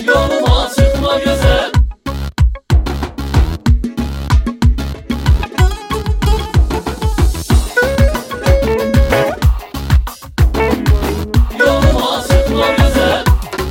yoluma çıkma güzel. Yoluma çıkma güzel.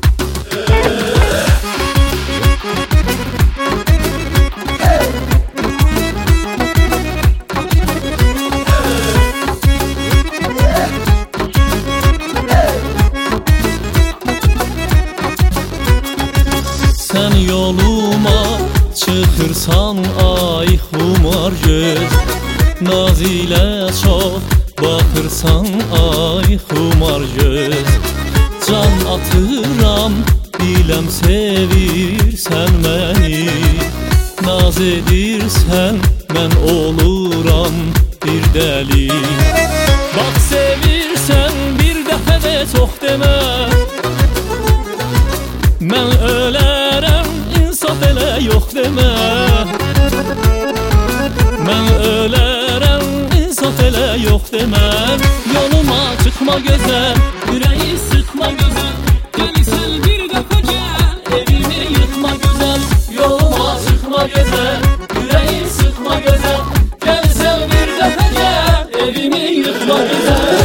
Sen yoluma çıkırsan ay xumar göz, naz ile çok bakırsan ay xumar göz. Can atıram bilem sevirsen məni, naz edirsən mən oluram bir dəli. Bak sevirsən bir dəfə də çox demə, mən ölərəm insaf elə yox demə. Mən ölərəm insaf elə yox demə. Yoluma çıkma gözəl, yüreği sıkma gözəl. Gelsen bir dəfə gəl, evimi yıkma gözəl. Yoluma çıkma gözəl, yüreği sıkma gözəl. Gelsen bir dəfə gəl, evimi yıkma gözəl.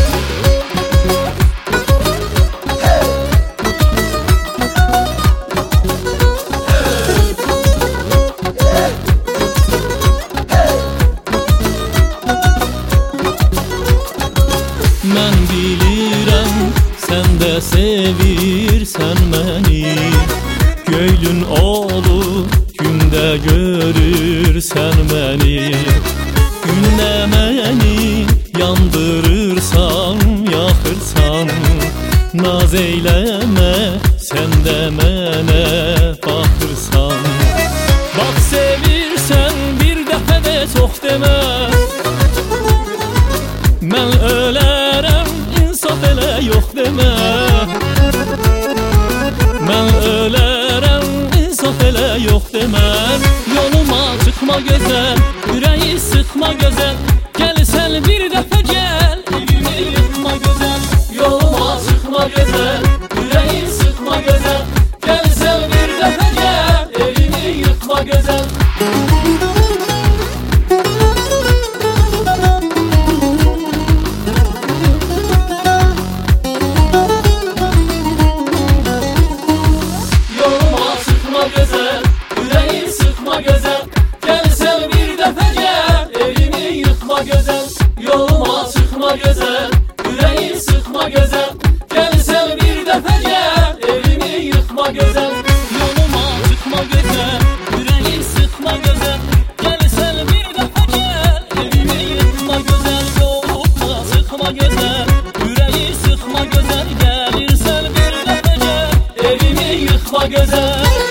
Mən bilirəm, sən də sevirsən məni. Göylün olur, gündə görürsən məni. Gündə məni yandırırsan, yaxırsan. Naz eyləmə, sən də mənə baxırsan. Bax sevirsən, bir dəfə də çox demə. Mən ölərəm, insaf elə yox demə. Mən ölərəm, insaf elə yox demə. Yoluma çıkma gözəl, yüreği sıkma gözəl. Gəlsən bir dəfə gəl, evimi yıkma gözəl. Yoluma çıkma gözəl, yüreği sıkma gözəl. Gəlsən bir dəfə gəl, evimi yıkma gözəl. Güzel, yüreği sıkma güzel. Gelsen bir defa gel, evimi yıkma güzel. Yoluma çıkma güzel, yüreği sıkma güzel. Gelsen bir defa gel, evimi yıkma güzel. Yoluma çıkma güzel, yüreği sıkma güzel. Gelsen bir defa gel, evimi yıkma güzel. Yoluma çıkma güzel, yüreği sıkma güzel. Gelirsen bir defa gel, evimi yıkma güzel.